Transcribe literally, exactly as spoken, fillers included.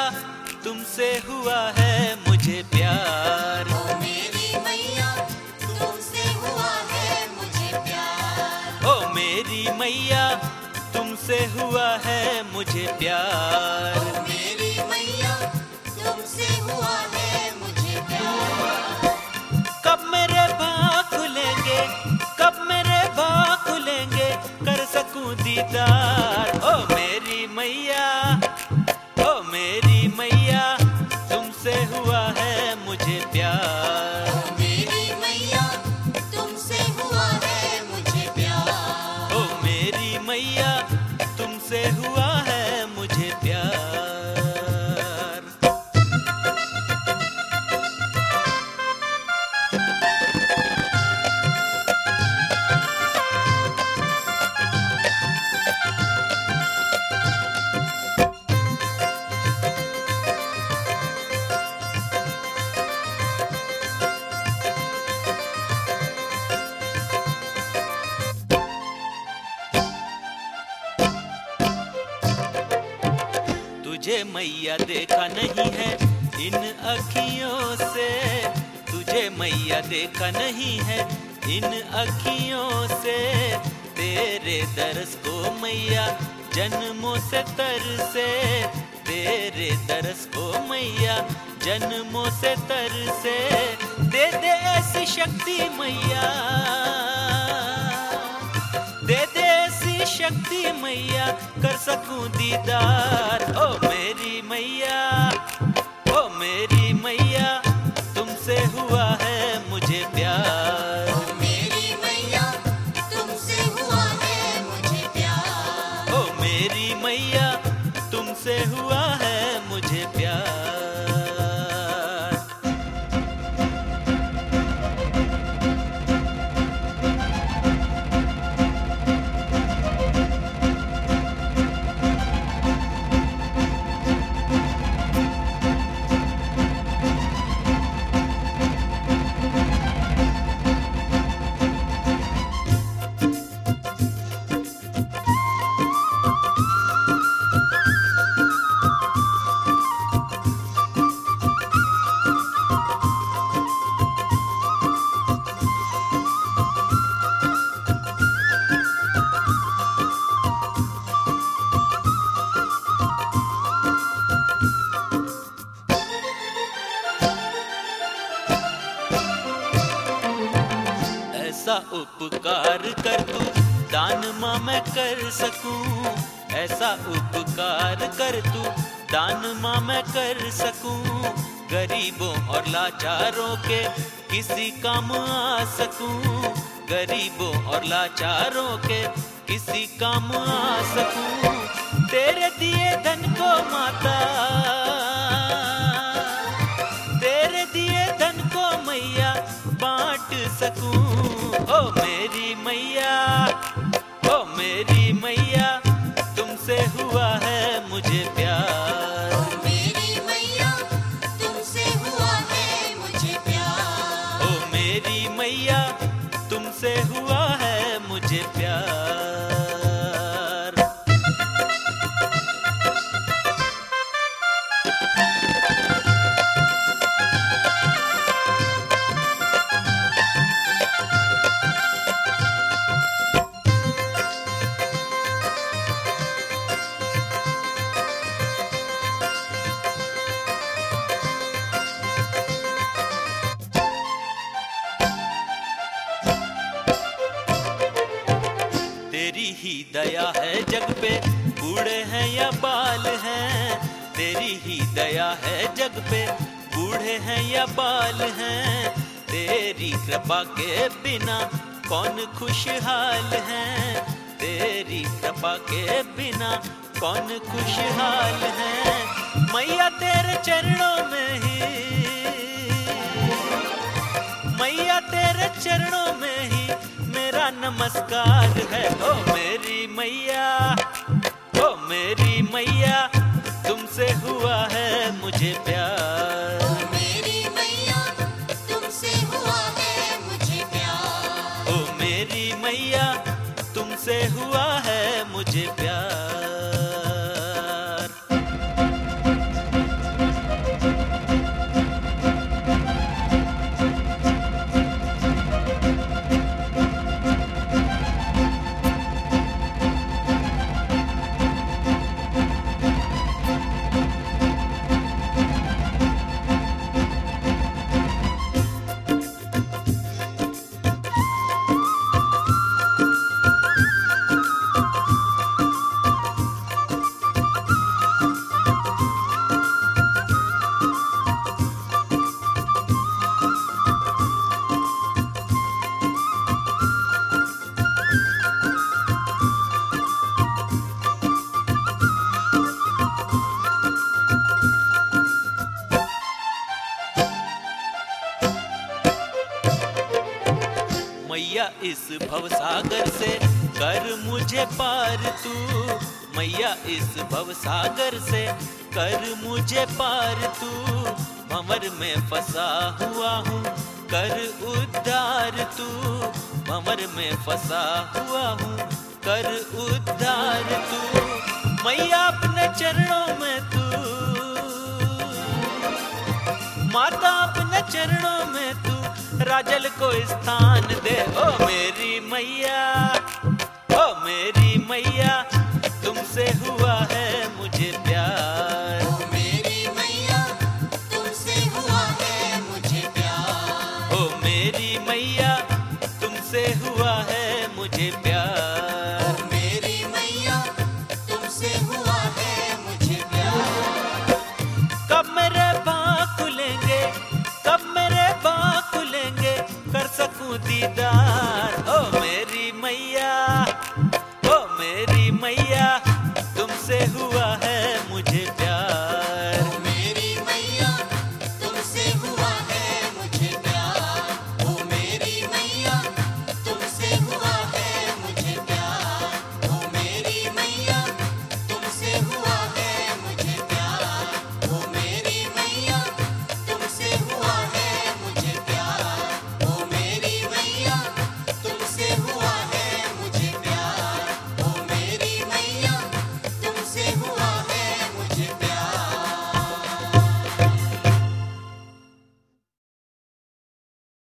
तुमसे हुआ है मुझे प्यार। ओ मेरी मैया तुमसे हुआ है मुझे प्यार। ओ मेरी मैया तुमसे हुआ है मुझे प्यार। ओ मेरी मैया तुमसे हुआ है मुझे प्यार। कब मेरे भाग खुलेंगे, कब मेरे भाग खुलेंगे, कर सकूं दीदार। ओ मेरी मैया, ओ मेरी मैया तुमसे हुआ है मुझे प्यार। ओ मेरी मैया तुमसे हुआ है मुझे प्यार। ओ मेरी मैया तुमसे हुआ है मुझे प्यार। तुझे मैया देखा नहीं है इन अखियों से, तुझे मैया देखा नहीं है इन अखियों से। तेरे दरस को मैया जन्मों से तरसे, तेरे दरस को मैया जन्मों से तरसे। दे दे ऐसी शक्ति मैया, दे दे ऐसी शक्ति मैया, कर सकूं दीदार। ओ मेरी मैया, ओ मेरी मैया तुमसे हुआ है मुझे प्यार। ओ मेरी मैया तुमसे हुआ है मुझे प्यार। ओ मेरी मैया तुमसे हुआ है मुझे प्यार। ऐसा उपकार कर तू दान माँ मैं कर सकूं, ऐसा उपकार कर तू दान माँ मैं कर सकूं। गरीबों और लाचारों के किसी काम आ सकूं, गरीबों और लाचारों के किसी काम आ सकूं। तेरे दिए धन को माता, तेरे दिए धन को मैया बांट सकूं। ओ मेरी मैया, ओ मेरी मैया तुमसे हुआ है मुझे प्यार। ओ मेरी मैया तुमसे हुआ है मुझे प्यार। ओ मेरी मैया तुमसे हुआ है मुझे प्यार। तेरी ही दया है जग पे, बूढ़े हैं या बाल हैं। तेरी ही दया है जग पे, बूढ़े हैं या बाल हैं। तेरी कृपा के बिना कौन खुशहाल है, तेरी कृपा के बिना कौन खुशहाल है। मैया तेरे चरणों में ही, मैया तेरे चरणों में ही मेरा नमस्कार है। ओ मेरी मैया, ओ मेरी मैया तुमसे हुआ है मुझे प्यार। ओ मेरी मैया तुमसे हुआ है मुझे प्यार। ओ मेरी मैया तुमसे हुआ है मुझे प्यार। इस भवसागर से कर मुझे पार तू, मैया इस भवसागर से कर मुझे पार तू। भंवर में फंसा हुआ हूँ कर उद्धार तू, भंवर में फंसा हुआ हूँ कर उद्धार तू। मैया अपने चरणों में तू, माता अपने चरणों में तू, राजल को स्थान दे। ओ मेरी मैया, ओ मेरी मैया, तुमसे हुआ है मुझे